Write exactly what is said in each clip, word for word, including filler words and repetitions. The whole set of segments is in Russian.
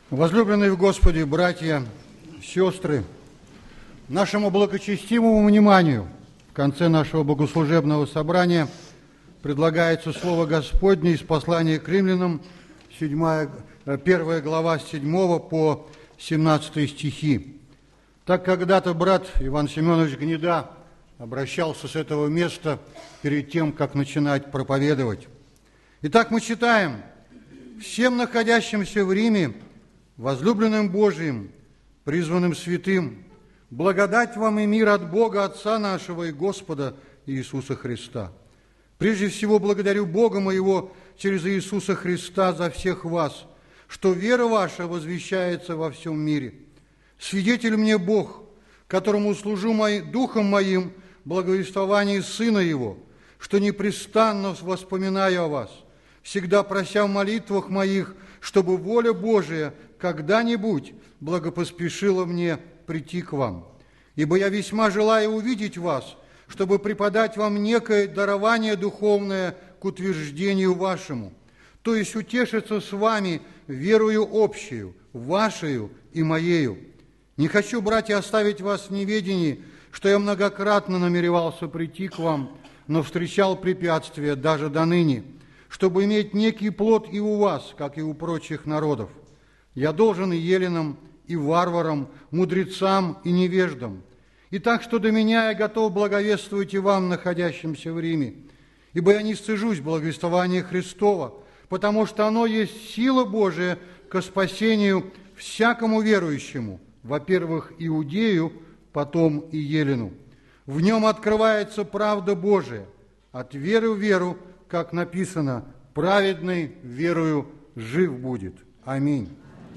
Возлюбленные в Господе братья, сестры, нашему благочестивому вниманию в конце нашего богослужебного собрания предлагается Слово Господне из послания к Римлянам, седьмая, первая глава, с седьмого по семнадцатый стихи. Так когда-то брат Иван Семенович Гнеда обращался с этого места перед тем, как начинать проповедовать. Итак, мы читаем: «Всем находящимся в Риме, возлюбленным Божиим, призванным святым, благодать вам и мир от Бога Отца нашего и Господа Иисуса Христа. Прежде всего благодарю Бога моего через Иисуса Христа за всех вас, что вера ваша возвещается во всем мире. Свидетель мне Бог, которому служу мой, духом моим в благовествовании Сына Его, что непрестанно воспоминаю о вас, всегда прося в молитвах моих, чтобы воля Божия когда-нибудь благопоспешила мне прийти к вам. Ибо я весьма желаю увидеть вас, чтобы преподать вам некое дарование духовное к утверждению вашему, то есть утешиться с вами верою общую, вашею и моею. Не хочу, братья, оставить вас в неведении, что я многократно намеревался прийти к вам, но встречал препятствия даже до ныне, чтобы иметь некий плод и у вас, как и у прочих народов. Я должен и еленам, и варварам, мудрецам и невеждам. И так, что до меня я готов благовествовать и вам, находящимся в Риме. Ибо я не стыжусь благовествования Христова, потому что оно есть сила Божия ко спасению всякому верующему, во-первых, иудею, потом и елену. В нем открывается правда Божия, от веры в веру, как написано: праведный верою жив будет. Аминь».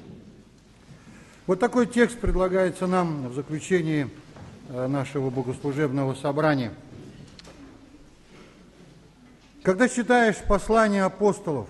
Вот такой текст предлагается нам в заключении нашего богослужебного собрания. Когда читаешь послания апостолов,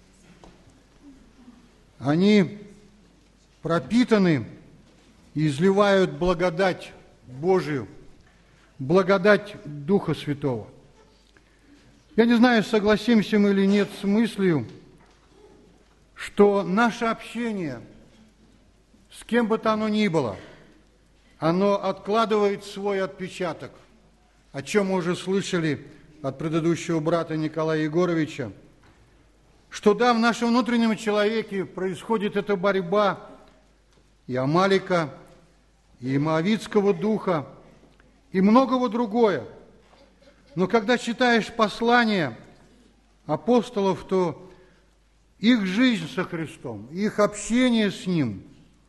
они пропитаны и изливают благодать Божию, благодать Духа Святого. Я не знаю, согласимся мы или нет с мыслью, что наше общение, с кем бы то оно ни было, оно откладывает свой отпечаток, о чем мы уже слышали от предыдущего брата Николая Егоровича, что да, в нашем внутреннем человеке происходит эта борьба и Амалика, и Моавитского духа, и многого другое. Но когда читаешь послания апостолов, то их жизнь со Христом, их общение с Ним,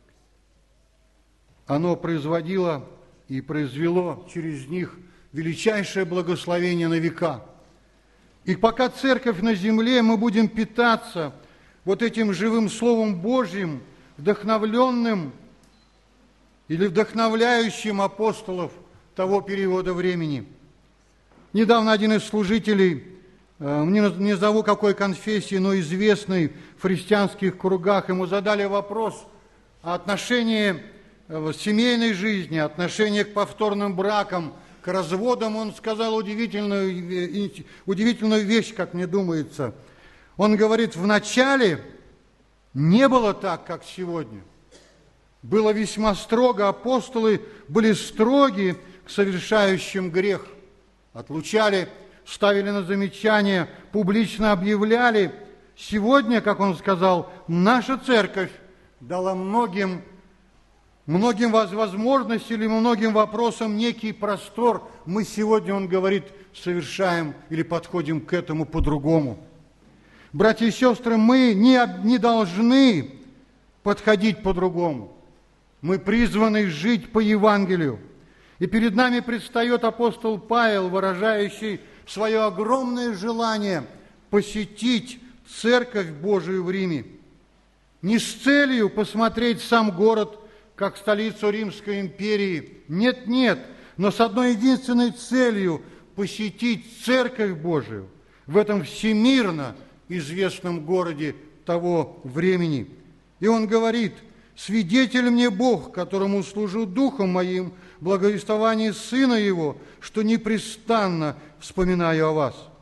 оно производило и произвело через них величайшее благословение на века. И пока церковь на земле, мы будем питаться вот этим живым Словом Божьим, вдохновленным или вдохновляющим апостолов того периода времени. Недавно один из служителей, не назову какой конфессии, но известный в христианских кругах, ему задали вопрос о отношении семейной жизни, отношение к повторным бракам, к разводам. Он сказал удивительную, удивительную вещь, как мне думается. Он говорит: вначале не было так, как сегодня. Было весьма строго, апостолы были строги к совершающим грех. Отлучали, ставили на замечание, публично объявляли. Сегодня, как он сказал, наша церковь дала многим Многим возможностям или многим вопросам некий простор. Мы сегодня, он говорит, совершаем или подходим к этому по-другому. Братья и сестры, мы не, не должны подходить по-другому. Мы призваны жить по Евангелию. И перед нами предстает апостол Павел, выражающий свое огромное желание посетить Церковь Божию в Риме. Не с целью посмотреть сам город, как столицу Римской империи. Нет, нет, но с одной единственной целью – посетить Церковь Божию в этом всемирно известном городе того времени. И он говорит: «Свидетель мне Бог, которому служу духом моим, благовествование Сына Его, что непрестанно вспоминаю о вас».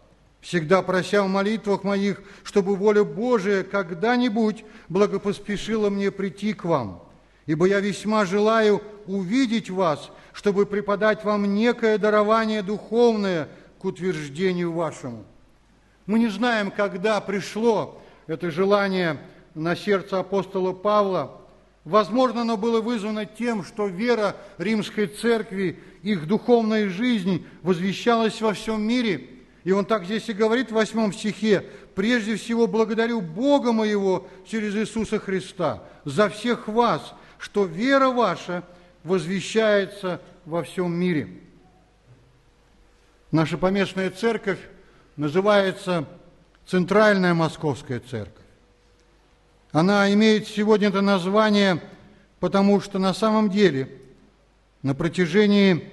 всегда прося в молитвах моих, чтобы воля Божия когда-нибудь благопоспешила мне прийти к вам, ибо я весьма желаю увидеть вас, чтобы преподать вам некое дарование духовное к утверждению вашему». Мы не знаем, когда пришло это желание на сердце апостола Павла. Возможно, оно было вызвано тем, что вера Римской Церкви, их духовная жизнь возвещалась во всем мире. И он так здесь и говорит в восьмом стихе: «Прежде всего благодарю Бога моего через Иисуса Христа за всех вас, что вера ваша возвещается во всем мире». Наша поместная церковь называется Центральная Московская Церковь. Она имеет сегодня это название, потому что на самом деле на протяжении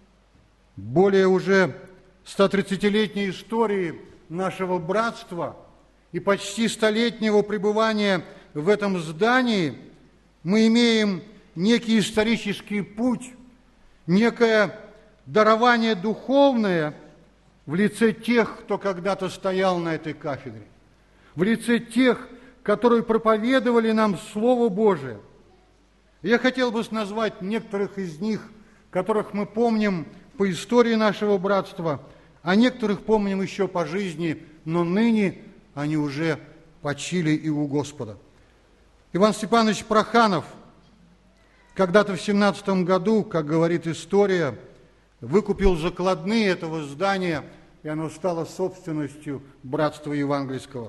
более уже стотридцатилетней истории нашего братства и почти столетнего пребывания в этом здании мы имеем некий исторический путь, некое дарование духовное в лице тех, кто когда-то стоял на этой кафедре, в лице тех, которые проповедовали нам Слово Божие. Я хотел бы назвать некоторых из них, которых мы помним по истории нашего братства, а некоторых помним еще по жизни, но ныне они уже почили и у Господа. Иван Степанович Проханов когда-то в семнадцатом году, как говорит история, выкупил закладные этого здания, и оно стало собственностью Братства Евангельского.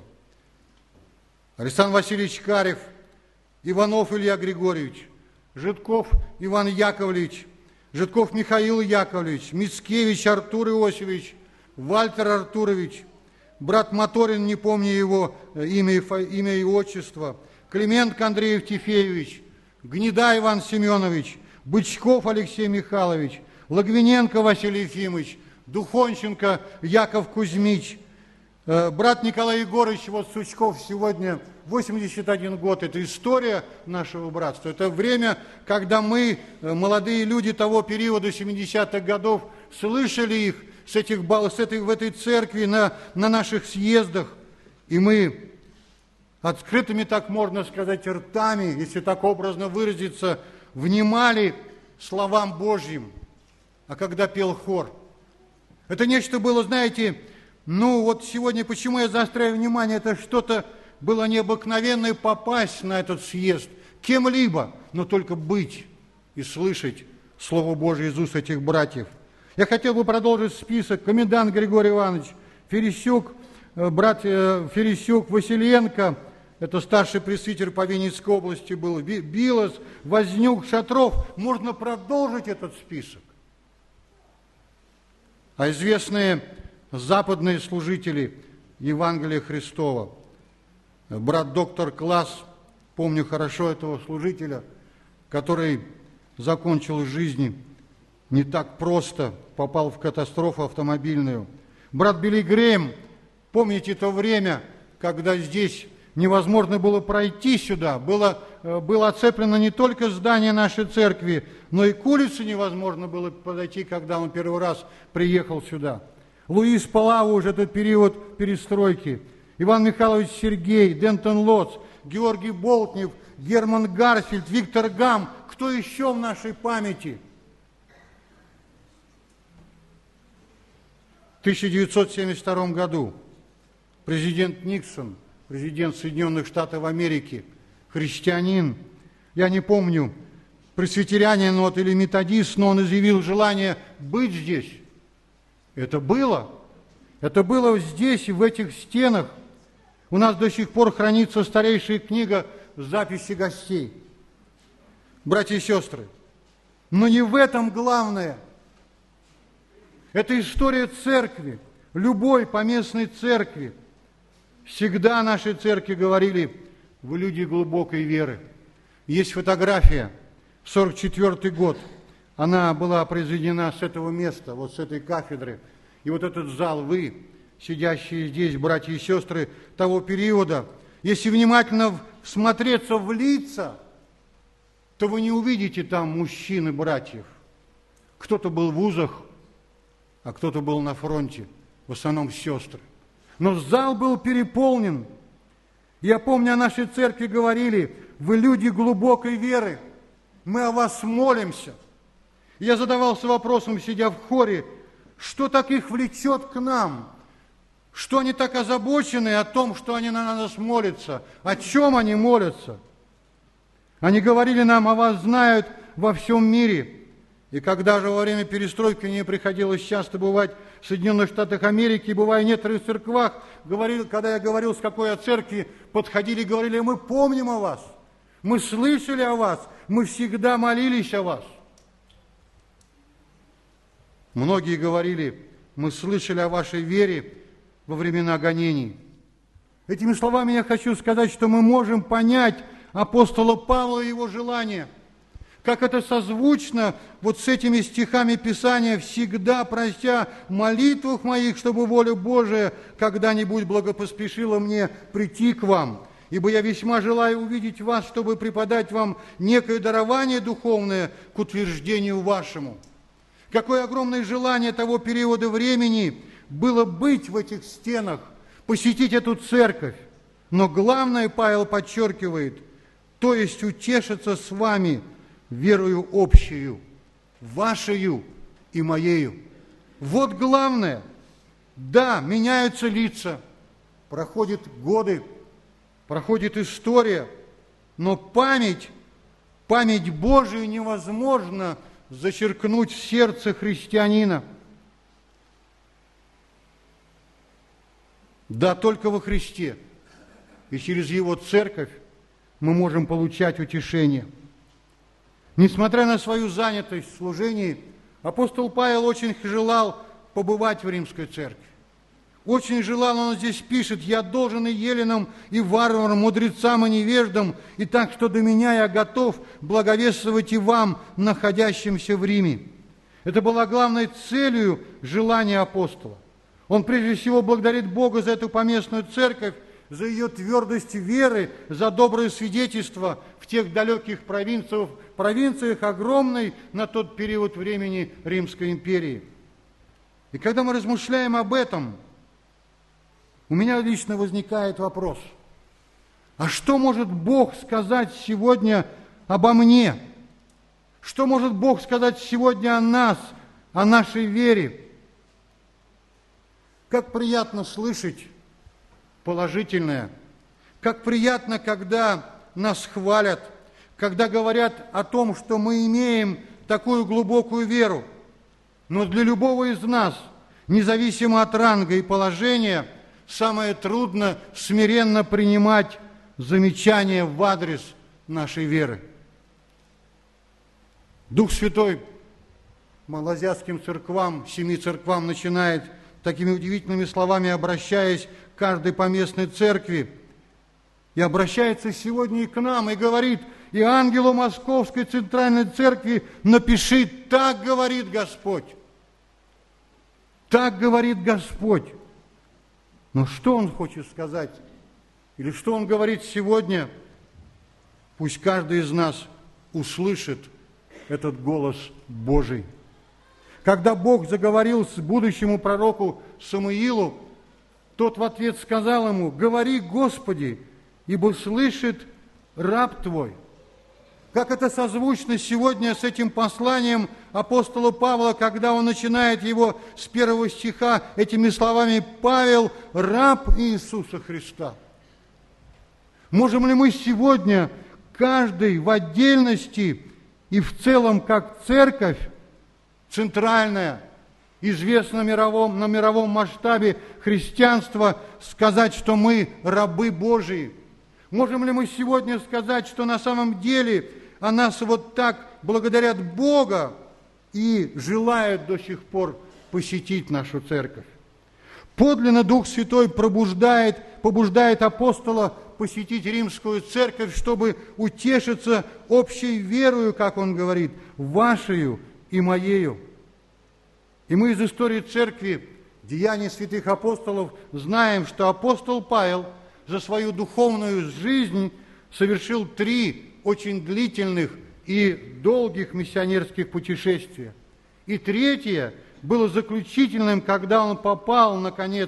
Александр Васильевич Карев, Иванов Илья Григорьевич, Житков Иван Яковлевич, Житков Михаил Яковлевич, Мицкевич Артур Иосифович, Вальтер Артурович, брат Моторин, не помню его имя, имя и отчество, Клименко Андрей Евтефеевич, Гнеда Иван Семенович, Бычков Алексей Михайлович, Логвиненко Василий Ефимович, Духонченко Яков Кузьмич, брат Николай Егорович, вот Сучков сегодня восемьдесят один год. Это история нашего братства. Это время, когда мы, молодые люди того периода семидесятых годов, слышали их с этих, с этой, в этой церкви на, на наших съездах. И мы открытыми, так можно сказать, ртами, если так образно выразиться, внимали словам Божьим. А когда пел хор, это нечто было, знаете, ну вот сегодня, почему я заостряю внимание, это что-то было необыкновенное попасть на этот съезд кем-либо, но только быть и слышать Слово Божие из уст этих братьев. Я хотел бы продолжить список. Комендант Григорий Иванович Ферещук, брат Ферещук Василенко, это старший пресвитер по Винницкой области был, Билос, Вознюк, Шатров. Можно продолжить этот список. А известные западные служители Евангелия Христова, брат доктор Класс, помню хорошо этого служителя, который закончил жизнь не так просто, попал в катастрофу автомобильную. Брат Билли Грэм, помните то время, когда здесь невозможно было пройти сюда, было, было оцеплено не только здание нашей церкви, но и к улице невозможно было подойти, когда он первый раз приехал сюда. Луис Палау, уже этот период перестройки, Иван Михайлович Сергей, Дентон Лоц, Георгий Болтнев, Герман Гарфельд, Виктор Гам. Кто еще в нашей памяти? В тысяча девятьсот семьдесят втором году президент Никсон, президент Соединенных Штатов Америки, христианин, я не помню, пресвитерянин вот, или методист, но он изъявил желание быть здесь. Это было. Это было здесь, в этих стенах. У нас до сих пор хранится старейшая книга записи гостей. Братья и сестры, но не в этом главное. Это история церкви, любой поместной церкви. Всегда нашей церкви говорили: вы люди глубокой веры. Есть фотография, сорок четвёртый год. Она была произведена с этого места, вот с этой кафедры. И вот этот зал, вы, сидящие здесь, братья и сестры того периода, если внимательно всмотреться в лица, то вы не увидите там мужчин и братьев. Кто-то был в вузах, а кто-то был на фронте, в основном сестры. Но зал был переполнен. Я помню, о нашей церкви говорили: вы люди глубокой веры, мы о вас молимся. Я задавался вопросом, сидя в хоре, что так их влечет к нам? Что они так озабочены о том, что они на нас молятся? О чем они молятся? Они говорили нам: о вас знают во всем мире. И когда же во время перестройки мне приходилось часто бывать в Соединенных Штатах Америки, бывая в некоторых церквах, говорил, когда я говорил, с какой о церкви, подходили и говорили: мы помним о вас, мы слышали о вас, мы всегда молились о вас. Многие говорили: мы слышали о вашей вере во времена гонений. Этими словами я хочу сказать, что мы можем понять апостола Павла и его желание, как это созвучно вот с этими стихами Писания: «Всегда прося в молитвах моих, чтобы воля Божия когда-нибудь благопоспешила мне прийти к вам, ибо я весьма желаю увидеть вас, чтобы преподать вам некое дарование духовное к утверждению вашему». Какое огромное желание того периода времени было быть в этих стенах, посетить эту церковь. Но главное, Павел подчеркивает, то есть утешиться с вами верою общую, вашею и моею. Вот главное. Да, меняются лица, проходят годы, проходит история, но память, память Божию невозможно зачеркнуть в сердце христианина. Да, только во Христе и через Его церковь мы можем получать утешение. Несмотря на свою занятость в служении, апостол Павел очень желал побывать в Римской церкви. Очень желал, он здесь пишет: «Я должен и еленам, и варварам, мудрецам и невеждам, и так, что до меня я готов благовествовать и вам, находящимся в Риме». Это была главной целью желания апостола. Он прежде всего благодарит Бога за эту поместную церковь, за ее твердость веры, за доброе свидетельство в тех далеких провинциях, провинциях огромной на тот период времени Римской империи. И когда мы размышляем об этом, у меня лично возникает вопрос: а что может Бог сказать сегодня обо мне? Что может Бог сказать сегодня о нас, о нашей вере? Как приятно слышать положительное, как приятно, когда нас хвалят, когда говорят о том, что мы имеем такую глубокую веру. Но для любого из нас, независимо от ранга и положения, самое трудно смиренно принимать замечания в адрес нашей веры. Дух Святой малоазиатским церквам, семи церквам начинает такими удивительными словами, обращаясь к каждой поместной церкви, и обращается сегодня и к нам, и говорит: «И ангелу Московской Центральной Церкви напиши: так говорит Господь». Так говорит Господь. Но что Он хочет сказать? Или что Он говорит сегодня? Пусть каждый из нас услышит этот голос Божий. Когда Бог заговорил с будущему пророку Самуилу, тот в ответ сказал ему: «Говори, Господи, ибо слышит раб Твой». Как это созвучно сегодня с этим посланием апостола Павла, когда он начинает его с первого стиха этими словами: «Павел, раб Иисуса Христа». Можем ли мы сегодня, каждый в отдельности и в целом как церковь, центральная, известна на мировом, на мировом масштабе христианства, сказать, что мы рабы Божии? Можем ли мы сегодня сказать, что на самом деле о нас вот так благодарят Бога и желают до сих пор посетить нашу церковь? Подлинно Дух Святой пробуждает, побуждает апостола посетить Римскую церковь, чтобы утешиться общей верою, как он говорит, вашею и моею. И мы из истории церкви, деяний святых апостолов, знаем, что апостол Павел за свою духовную жизнь совершил три очень длительных и долгих миссионерских путешествия. И третье было заключительным, когда он попал, наконец,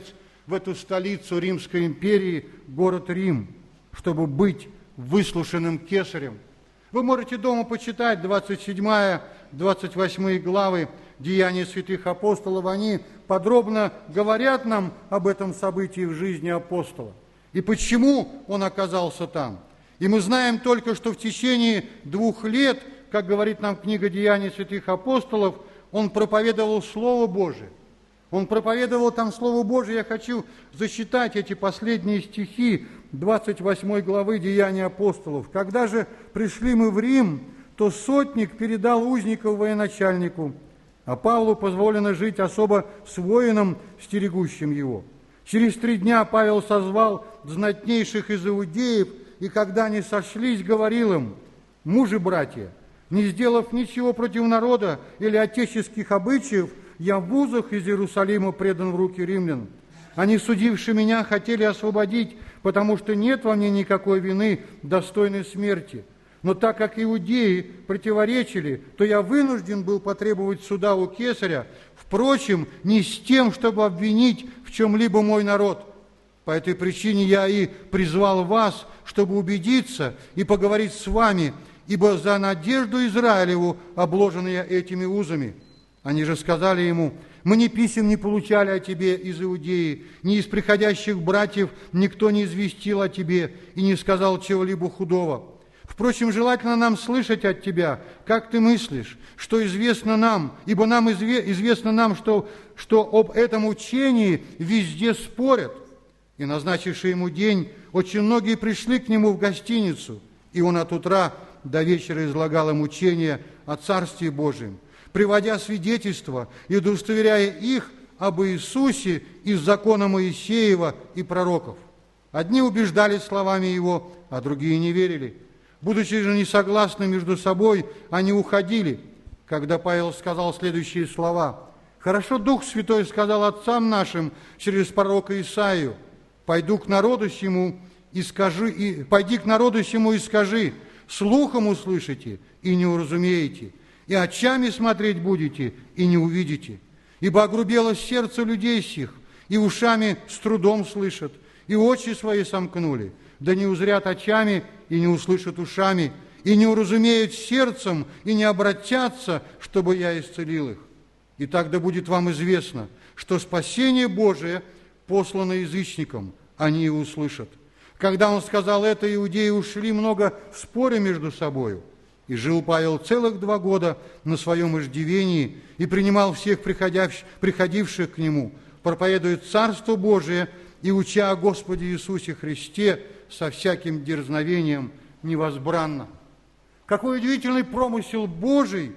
в эту столицу Римской империи, город Рим, чтобы быть выслушанным кесарем. Вы можете дома почитать двадцать седьмая двадцать восьмая главы Деяний святых апостолов. Они подробно говорят нам об этом событии в жизни апостола и почему он оказался там. И мы знаем только, что в течение двух лет, как говорит нам книга Деяний святых апостолов, он проповедовал Слово Божие. Он проповедовал там Слово Божие. Я хочу зачитать эти последние стихи двадцать восьмой главы Деяний апостолов. «Когда же пришли мы в Рим, то сотник передал узников военачальнику, а Павлу позволено жить особо с воином, стерегущим его. Через три дня Павел созвал знатнейших из иудеев, и когда они сошлись, говорил им: мужи-братья, не сделав ничего против народа или отеческих обычаев, я в узах из Иерусалима предан в руки римлян. Они, судившие меня, хотели освободить, потому что нет во мне никакой вины, достойной смерти. Но так как иудеи противоречили, то я вынужден был потребовать суда у кесаря, впрочем, не с тем, чтобы обвинить в чем-либо мой народ. По этой причине я и призвал вас, чтобы убедиться и поговорить с вами, ибо за надежду Израилеву обложены я этими узами». Они же сказали ему: «Мы ни писем не получали о тебе из Иудеи, ни из приходящих братьев никто не известил о тебе и не сказал чего-либо худого. Впрочем, желательно нам слышать от тебя, как ты мыслишь, что известно нам, ибо нам изве- известно нам, что, что об этом учении везде спорят». И, назначивший ему день, очень многие пришли к нему в гостиницу, и он от утра до вечера излагал им учение о Царстве Божьем, приводя свидетельства и удостоверяя их об Иисусе из закона Моисеева и пророков. Одни убеждались словами его, а другие не верили. Будучи же несогласны между собой, они уходили, когда Павел сказал следующие слова: «Хорошо Дух Святой сказал отцам нашим через пророка Исаию: пойду к народу сему и скажи, и, пойди к народу сему и скажи, слухом услышите и не уразумеете, и очами смотреть будете и не увидите. Ибо огрубело сердце людей сих, и ушами с трудом слышат, и очи свои сомкнули, да не узрят очами и не услышат ушами, и не уразумеют сердцем, и не обратятся, чтобы я исцелил их. И тогда будет вам известно, что спасение Божие послано язычникам, они и услышат». Когда он сказал это, иудеи ушли много в споре между собою. И жил Павел целых два года на своем иждивении и принимал всех приходивших к нему, проповедуя Царство Божие и уча о Господе Иисусе Христе со всяким дерзновением невозбранно. Какой удивительный промысел Божий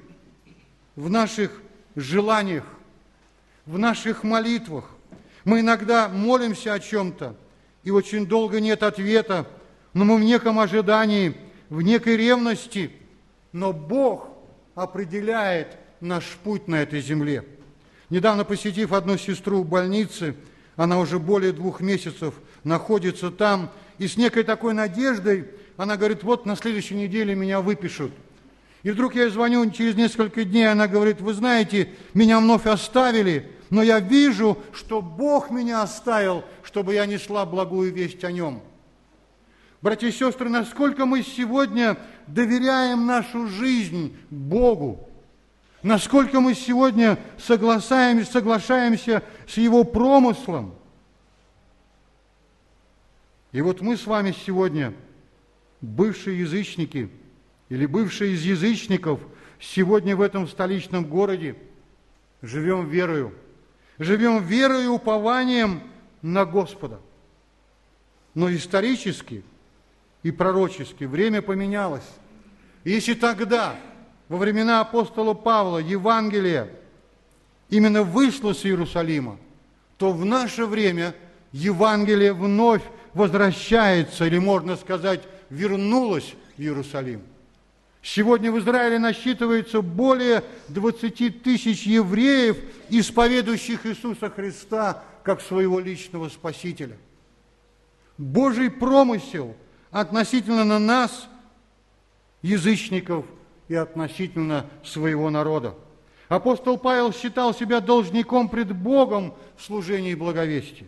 в наших желаниях, в наших молитвах. Мы иногда молимся о чем-то, и очень долго нет ответа, но мы в неком ожидании, в некой ревности, но Бог определяет наш путь на этой земле. Недавно посетив одну сестру в больнице, она уже более двух месяцев находится там, и с некой такой надеждой она говорит: вот на следующей неделе меня выпишут. И вдруг я звоню через несколько дней, она говорит: вы знаете, меня вновь оставили, но я вижу, что Бог меня оставил, чтобы я несла благую весть о Нем. Братья и сестры, насколько мы сегодня доверяем нашу жизнь Богу, насколько мы сегодня соглашаемся, соглашаемся с Его промыслом. И вот мы с вами сегодня, бывшие язычники или бывшие из язычников, сегодня в этом столичном городе живем верою. Живем верою и упованием на Господа. Но исторически и пророчески время поменялось. И если тогда, во времена апостола Павла, Евангелие именно вышло с Иерусалима, то в наше время Евангелие вновь возвращается, или, можно сказать, вернулось в Иерусалим. Сегодня в Израиле насчитывается более двадцати тысяч евреев, исповедующих Иисуса Христа как своего личного Спасителя. Божий промысел относительно на нас, язычников, и относительно своего народа. Апостол Павел считал себя должником пред Богом в служении благовестия.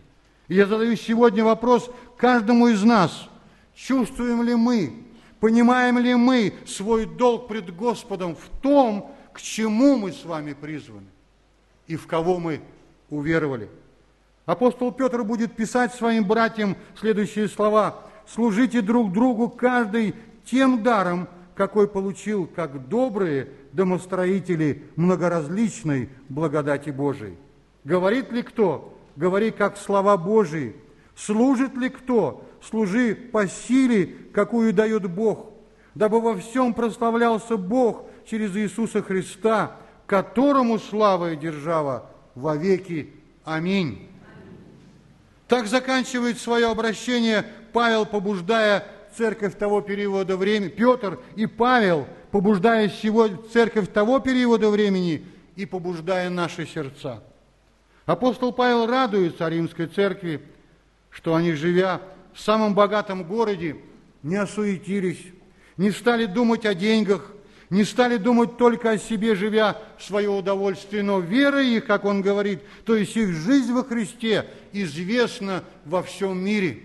И я задаю сегодня вопрос каждому из нас. Чувствуем ли мы, понимаем ли мы свой долг пред Господом в том, к чему мы с вами призваны и в кого мы уверовали? Апостол Петр будет писать своим братьям следующие слова. «Служите друг другу каждый тем даром, какой получил, как добрые домостроители многоразличной благодати Божией». Говорит ли кто? Говори, как слова Божии. Служит ли кто? Служи по силе, какую дает Бог, дабы во всем прославлялся Бог через Иисуса Христа, которому слава и держава во веки. Аминь. Так заканчивает свое обращение Павел, побуждая церковь того периода времени, Петр и Павел, побуждая всего церковь того периода времени и побуждая наши сердца. Апостол Павел радуется о римской церкви, что они, живя в самом богатом городе, не осуетились, не стали думать о деньгах, не стали думать только о себе, живя в свое удовольствие, но вера их, как он говорит, то есть их жизнь во Христе, известна во всем мире.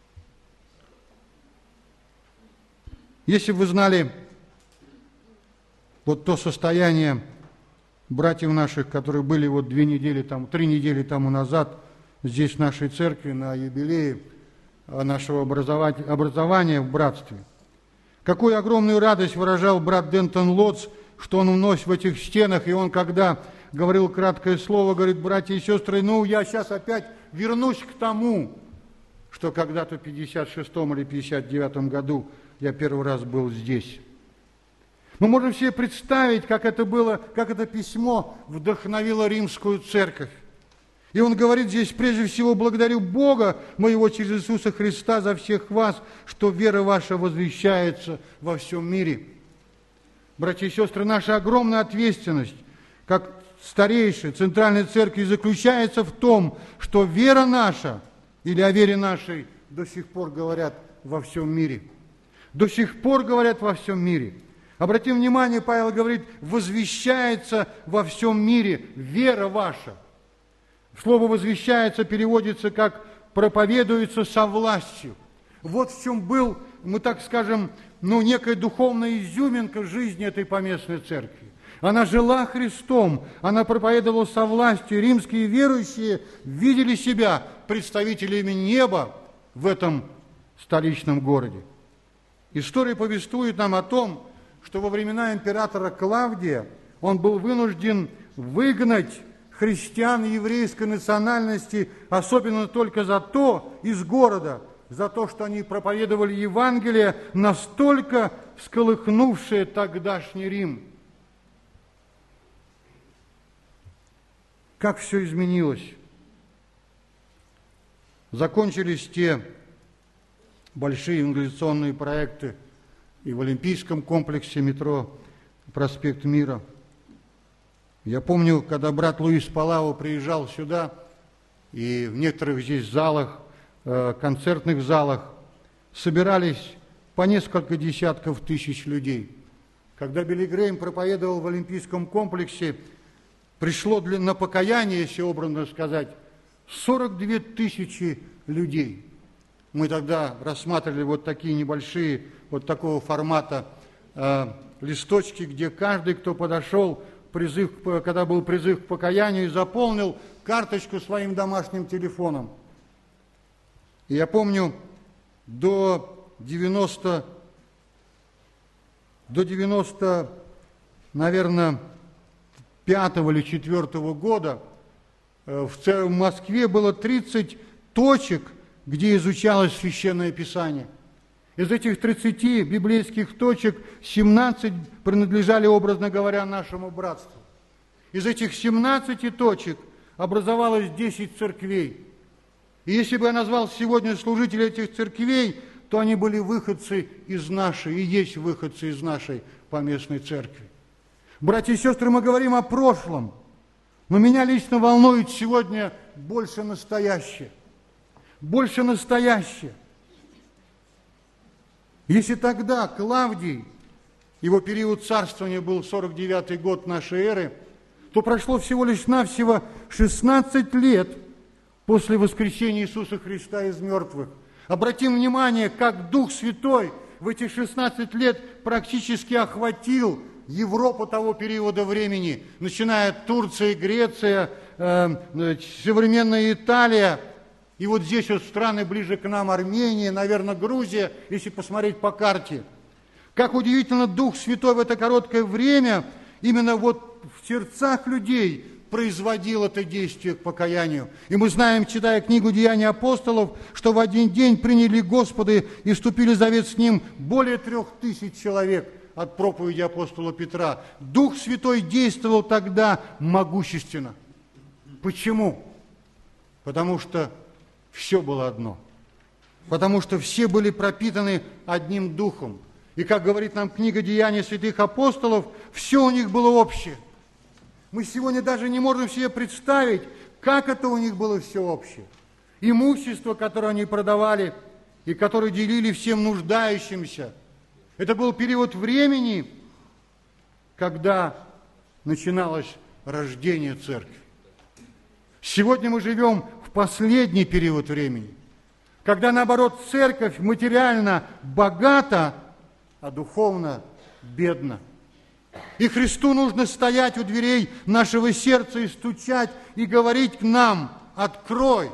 Если бы вы знали вот то состояние братьев наших, которые были вот две недели, там, три недели тому назад здесь в нашей церкви на юбилее нашего образования в братстве, какую огромную радость выражал брат Дентон Лотс, что он вновь в этих стенах, и он, когда говорил краткое слово, говорит: братья и сестры, ну, я сейчас опять вернусь к тому, что когда-то в пятьдесят шестом или пятьдесят девятом году я первый раз был здесь. Мы можем себе представить, как это было, как это письмо вдохновило римскую церковь. И он говорит здесь: прежде всего, благодарю Бога моего через Иисуса Христа за всех вас, что вера ваша возвещается во всем мире. Братья и сестры, наша огромная ответственность, как старейшей центральной церкви, заключается в том, что вера наша, или о вере нашей, до сих пор говорят во всем мире. До сих пор говорят во всем мире. Обратим внимание, Павел говорит: возвещается во всем мире вера ваша. Слово «возвещается» переводится как «проповедуется со властью». Вот в чем был, мы так скажем, ну, некая духовная изюминка жизни этой поместной церкви. Она жила Христом, она проповедовала со властью. Римские верующие видели себя представителями неба в этом столичном городе. История повествует нам о том, что во времена императора Клавдия он был вынужден выгнать христиан еврейской национальности, особенно только за то, из города, за то, что они проповедовали Евангелие, настолько всколыхнувшее тогдашний Рим. Как все изменилось. Закончились те большие инвестиционные проекты и в Олимпийском комплексе метро «Проспект Мира». Я помню, когда брат Луис Палау приезжал сюда, и в некоторых здесь залах, концертных залах, собирались по несколько десятков тысяч людей. Когда Билли Грэйм проповедовал в Олимпийском комплексе, пришло для, на покаяние, если образно сказать, сорок две тысячи людей. Мы тогда рассматривали вот такие небольшие, вот такого формата э, листочки, где каждый, кто подошел, призыв, когда был призыв к покаянию, заполнил карточку своим домашним телефоном. И я помню, до девяносто, до девяносто, наверное, пятого или четвертого года в Москве было тридцать точек, где изучалось Священное Писание. Из этих тридцати библейских точек семнадцать принадлежали, образно говоря, нашему братству. Из этих семнадцати точек образовалось десять церквей. И если бы я назвал сегодня служителей этих церквей, то они были выходцы из нашей, и есть выходцы из нашей поместной церкви. Братья и сестры, мы говорим о прошлом, но меня лично волнует сегодня больше настоящее. Больше настоящее. Если тогда Клавдий, его период царствования был сорок девятый год нашей эры, то прошло всего лишь навсего шестнадцать лет после воскресения Иисуса Христа из мертвых. Обратим внимание, как Дух Святой в эти шестнадцать лет практически охватил Европу того периода времени, начиная от Турции, Греция, э, современная Италия, и вот здесь вот страны ближе к нам, Армения, наверное, Грузия, если посмотреть по карте. Как удивительно Дух Святой в это короткое время именно вот в сердцах людей производил это действие к покаянию. И мы знаем, читая книгу «Деяния апостолов», что в один день приняли Господа и вступили в завет с Ним более трех тысяч человек от проповеди апостола Петра. Дух Святой действовал тогда могущественно. Почему? Потому что все было одно. Потому что все были пропитаны одним духом. И, как говорит нам книга «Деяния святых апостолов», все у них было общее. Мы сегодня даже не можем себе представить, как это у них было все общее. Имущество, которое они продавали и которое делили всем нуждающимся. Это был период времени, когда начиналось рождение церкви. Сегодня мы живем в последний период времени, когда, наоборот, церковь материально богата, а духовно бедна. И Христу нужно стоять у дверей нашего сердца и стучать, и говорить к нам: открой,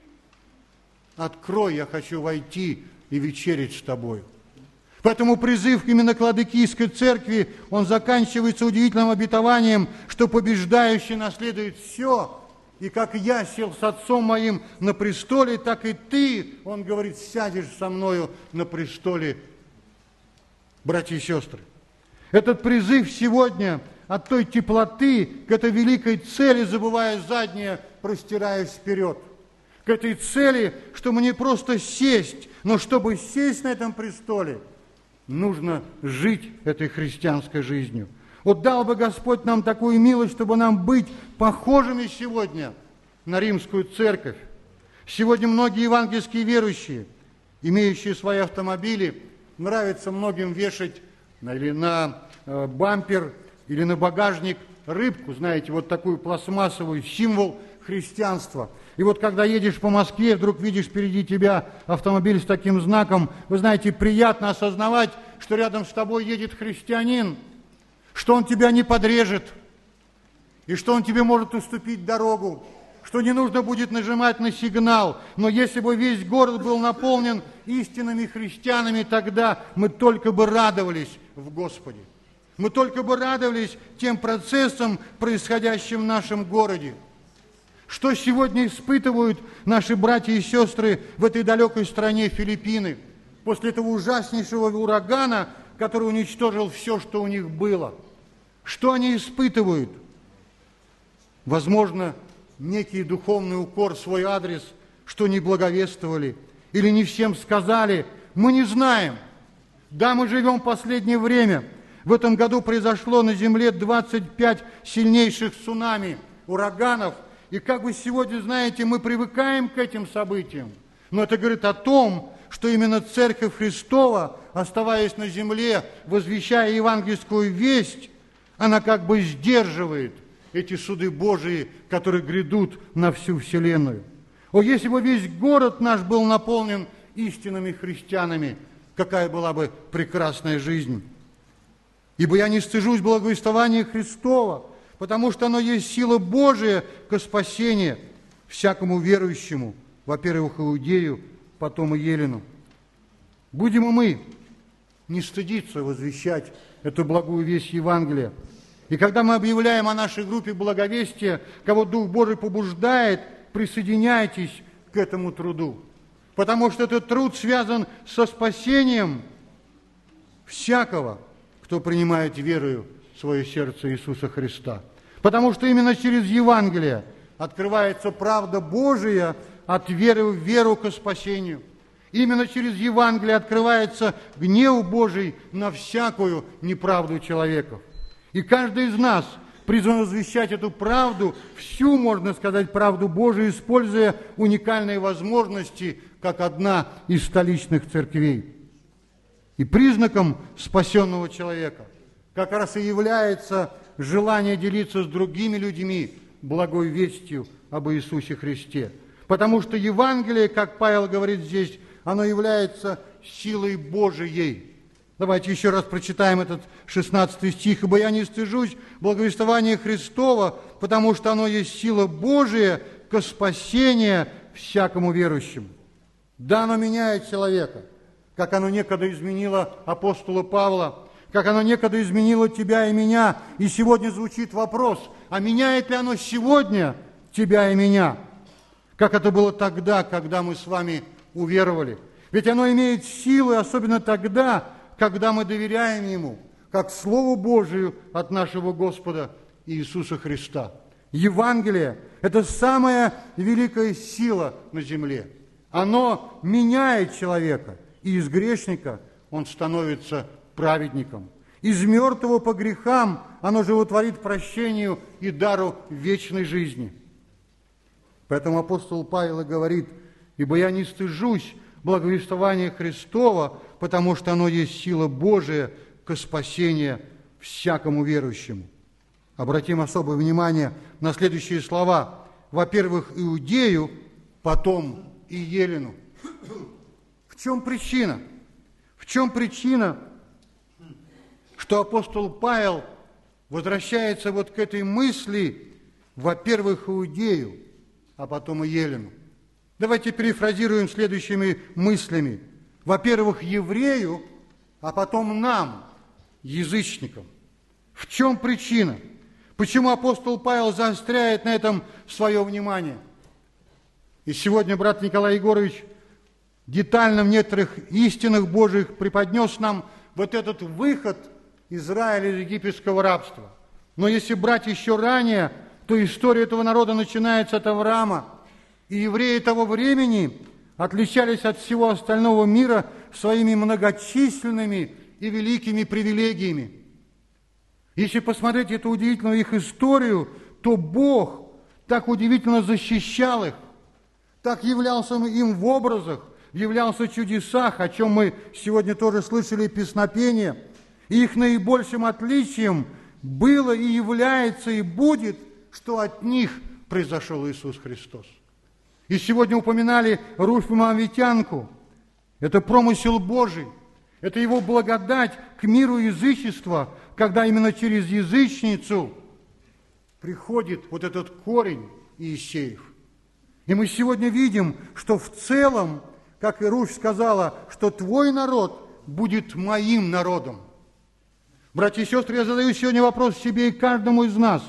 открой, я хочу войти и вечерить с тобой. Поэтому призыв именно к Ладыкийской церкви, он заканчивается удивительным обетованием, что побеждающий наследует все, и как я сел с отцом моим на престоле, так и ты, он говорит, сядешь со мною на престоле. Братья и сестры, этот призыв сегодня от той теплоты к этой великой цели, забывая заднее, простираясь вперед. К этой цели, чтобы не просто сесть, но чтобы сесть на этом престоле, нужно жить этой христианской жизнью. Вот дал бы Господь нам такую милость, чтобы нам быть похожими сегодня на римскую церковь. Сегодня многие евангельские верующие, имеющие свои автомобили, нравится многим вешать на, или на э, бампер, или на багажник рыбку, знаете, вот такую пластмассовую, символ христианства. И вот когда едешь по Москве, вдруг видишь впереди тебя автомобиль с таким знаком, вы знаете, приятно осознавать, что рядом с тобой едет христианин, что он тебя не подрежет, и что он тебе может уступить дорогу, что не нужно будет нажимать на сигнал. Но если бы весь город был наполнен истинными христианами, тогда мы только бы радовались в Господе. Мы только бы радовались тем процессам, происходящим в нашем городе. Что сегодня испытывают наши братья и сестры в этой далекой стране Филиппины после этого ужаснейшего урагана, который уничтожил все, что у них было? Что они испытывают? Возможно, некий духовный укор в свой адрес, что не благовествовали или не всем сказали. Мы не знаем. Да, мы живем в последнее время. В этом году произошло на Земле двадцать пять сильнейших цунами, ураганов. И как вы сегодня знаете, мы привыкаем к этим событиям. Но это говорит о том, что именно Церковь Христова, оставаясь на земле, возвещая евангельскую весть, она как бы сдерживает эти суды Божии, которые грядут на всю вселенную. О, если бы весь город наш был наполнен истинными христианами, какая была бы прекрасная жизнь. Ибо я не стыжусь благовествования Христова, потому что оно есть сила Божия ко спасению всякому верующему, во-первых, иудею, потом и елену. Будем и мы не стыдиться возвещать эту благую весть Евангелия. И когда мы объявляем о нашей группе благовестия, кого Дух Божий побуждает, присоединяйтесь к этому труду. Потому что этот труд связан со спасением всякого, кто принимает верою в свое сердце Иисуса Христа. Потому что именно через Евангелие открывается правда Божия от веры в веру ко спасению. Именно через Евангелие открывается гнев Божий на всякую неправду человеков. И каждый из нас призван возвещать эту правду, всю, можно сказать, правду Божию, используя уникальные возможности, как одна из столичных церквей. И признаком спасенного человека как раз и является желание делиться с другими людьми благой вестью об Иисусе Христе. Потому что Евангелие, как Павел говорит здесь, оно является силой Божией. Давайте еще раз прочитаем этот шестнадцатый стих. «Ибо я не стыжусь благовествования Христова, потому что оно есть сила Божия ко спасению всякому верующему». Да, оно меняет человека, как оно некогда изменило апостола Павла, как оно некогда изменило тебя и меня. И сегодня звучит вопрос, а меняет ли оно сегодня тебя и меня? Как это было тогда, когда мы с вами уверовали? Ведь оно имеет силу, особенно тогда, когда мы доверяем Ему, как Слову Божию от нашего Господа Иисуса Христа. Евангелие – это самая великая сила на земле. Оно меняет человека, и из грешника он становится праведником. Из мертвого по грехам оно животворит прощению и дару вечной жизни. Поэтому апостол Павел говорит: «Ибо я не стыжусь благовествования Христова, потому что оно есть сила Божия ко спасению всякому верующему». Обратим особое внимание на следующие слова. Во-первых, Иудею, потом и Елену. В чем причина? В чем причина, что апостол Павел возвращается вот к этой мысли, во-первых, Иудею, а потом и Елену? Давайте перефразируем следующими мыслями. Во-первых, еврею, а потом нам, язычникам. В чем причина? Почему апостол Павел заостряет на этом свое внимание? И сегодня брат Николай Егорович детально в некоторых истинах Божьих преподнес нам вот этот выход Израиля из египетского рабства. Но если брать еще ранее, то история этого народа начинается от Авраама. И евреи того времени отличались от всего остального мира своими многочисленными и великими привилегиями. Если посмотреть эту удивительную их историю, то Бог так удивительно защищал их, так являлся им в образах, являлся в чудесах, о чем мы сегодня тоже слышали песнопение. И их наибольшим отличием было и является и будет, что от них произошел Иисус Христос. И сегодня упоминали Руфь Моавитянку. Это промысел Божий, это Его благодать к миру язычества, когда именно через язычницу приходит вот этот корень Иисеев. И мы сегодня видим, что в целом, как и Руфь сказала, что твой народ будет моим народом. Братья и сестры, я задаю сегодня вопрос себе и каждому из нас.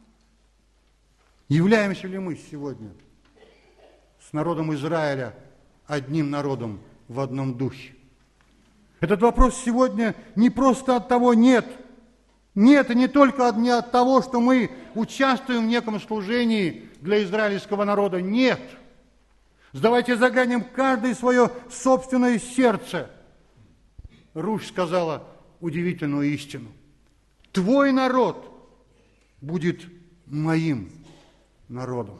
Являемся ли мы сегодня с народом Израиля одним народом в одном духе? Этот вопрос сегодня не просто от того «нет». Нет, и не только от, не от того, что мы участвуем в неком служении для израильского народа. Нет. Давайте заглянем каждое свое собственное сердце. Руфь сказала удивительную истину. Твой народ будет моим народом.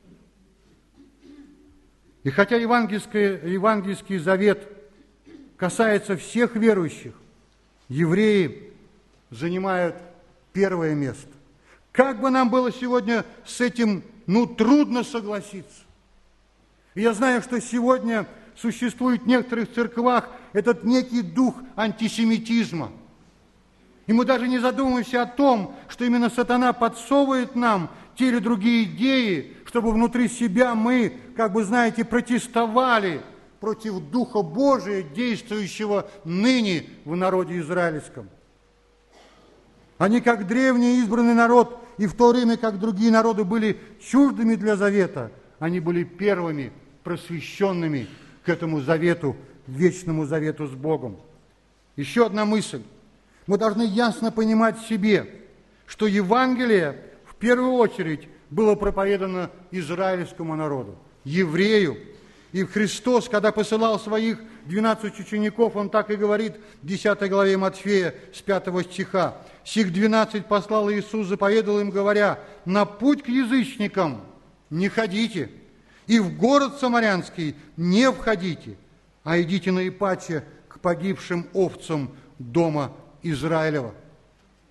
И хотя евангельский, евангельский завет касается всех верующих, евреи занимают первое место. Как бы нам было сегодня с этим, ну, трудно согласиться. И я знаю, что сегодня существует в некоторых церквах этот некий дух антисемитизма. И мы даже не задумываемся о том, что именно сатана подсовывает нам те или другие идеи, чтобы внутри себя мы, как бы, знаете, протестовали против Духа Божия, действующего ныне в народе израильском. Они, как древний избранный народ, и в то время, как другие народы были чуждыми для завета, они были первыми просвещенными к этому завету, вечному завету с Богом. Еще одна мысль. Мы должны ясно понимать в себе, что Евангелие в первую очередь было проповедано израильскому народу, еврею. И Христос, когда посылал своих двенадцать учеников, Он так и говорит в десятой главе Матфея с пятого стиха. «Сих двенадцать послал Иисус, заповедал им, говоря, на путь к язычникам не ходите, и в город Самарянский не входите, а идите наипаче к погибшим овцам дома Израилева».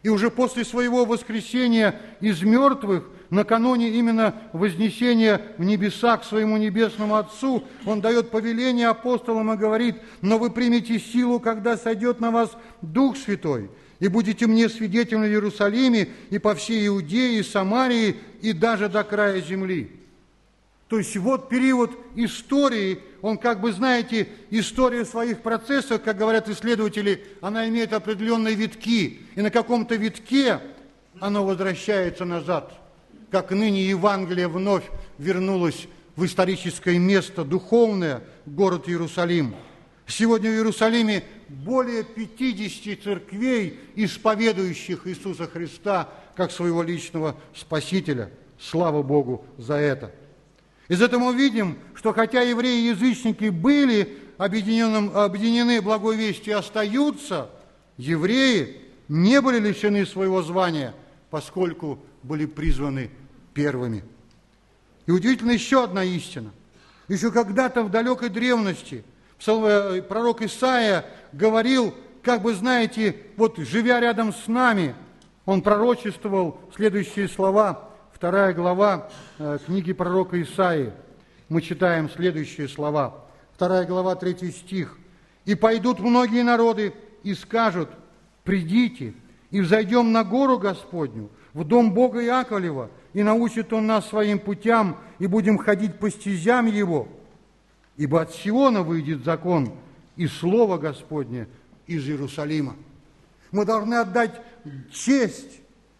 И уже после своего воскресения из мертвых, накануне именно вознесения в небеса к своему небесному Отцу, Он дает повеление апостолам и говорит: «Но вы примете силу, когда сойдет на вас Дух Святой, и будете мне свидетелями в Иерусалиме и по всей Иудее, и Самарии, и даже до края земли». То есть вот период истории, он как бы, знаете, история своих процессов, как говорят исследователи, она имеет определенные витки, и на каком-то витке оно возвращается назад, как ныне Евангелие вновь вернулось в историческое место, духовное, город Иерусалим. Сегодня в Иерусалиме более пятидесяти церквей, исповедующих Иисуса Христа как своего личного Спасителя. Слава Богу за это! Из этого мы видим, что хотя евреи и язычники были объединены благой вестью и остаются, евреи не были лишены своего звания, поскольку были призваны первыми. И удивительно еще одна истина. Еще когда-то в далекой древности пророк Исаия говорил, как бы, знаете, вот живя рядом с нами, он пророчествовал следующие слова. Вторая глава э, книги пророка Исаии. Мы читаем следующие слова. Вторая глава, третий стих. «И пойдут многие народы и скажут: придите, и взойдем на гору Господню, в дом Бога Иаковлева, и научит Он нас своим путям, и будем ходить по стезям Его. Ибо от Сиона выйдет закон, и слово Господне из Иерусалима». Мы должны отдать честь,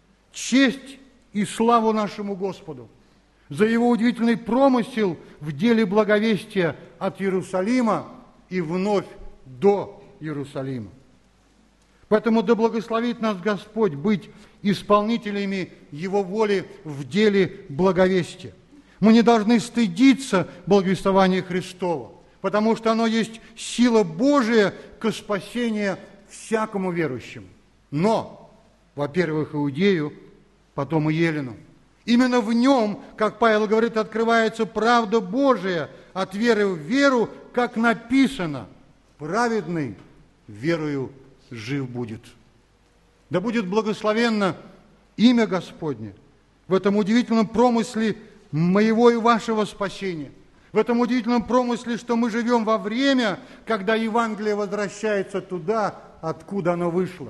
честь и славу нашему Господу за Его удивительный промысел в деле благовестия от Иерусалима и вновь до Иерусалима. Поэтому да благословит нас Господь быть исполнителями Его воли в деле благовестия. Мы не должны стыдиться благовествования Христова, потому что оно есть сила Божия к спасению всякому верующему. Но, во-первых, иудею, потом и елену. Именно в нем, как Павел говорит, открывается правда Божия от веры в веру, как написано: праведный верою жив будет. Да будет благословенно имя Господне в этом удивительном промысле моего и вашего спасения, в этом удивительном промысле, что мы живем во время, когда Евангелие возвращается туда, откуда оно вышло.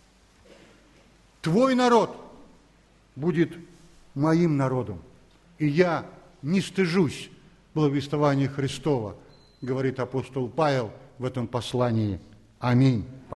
Твой народ будет моим народом, и я не стыжусь благовествования Христова, говорит апостол Павел в этом послании. Аминь.